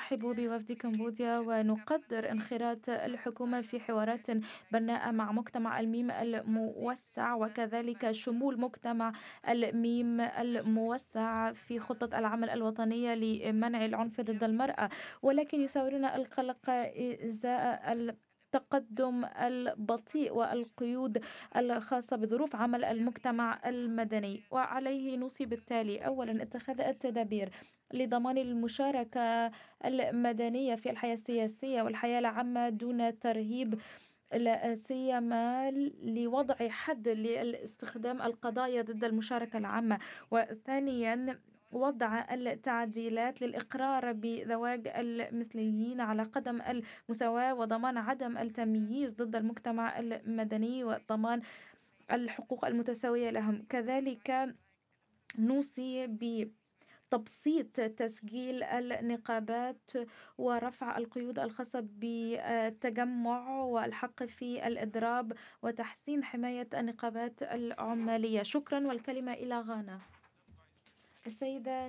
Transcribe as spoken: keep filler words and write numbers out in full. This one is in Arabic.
نرحب بوفد كمبوديا ونقدر انخراط الحكومة في حوارات بناءة مع مجتمع الميم الموسع، وكذلك شمول مجتمع الميم الموسع في خطة العمل الوطنية لمنع العنف ضد المرأة. ولكن يساورنا القلق إزاء التقدم البطيء والقيود الخاصة بظروف عمل المجتمع المدني، وعليه نوصي بالتالي: أولا، اتخاذ التدابير لضمان المشاركة المدنية في الحياة السياسية والحياة العامة دون ترهيب، لا سيما لوضع حد لاستخدام القضايا ضد المشاركة العامة. وثانيا، وضع التعديلات للإقرار بزواج المثليين على قدم المساواة وضمان عدم التمييز ضد المجتمع المدني وضمان الحقوق المتساوية لهم. كذلك نوصي بتبسيط تسجيل النقابات ورفع القيود الخاصة بالتجمع والحق في الإضراب وتحسين حماية النقابات العمالية. شكرا، والكلمة إلى غانا. السيدة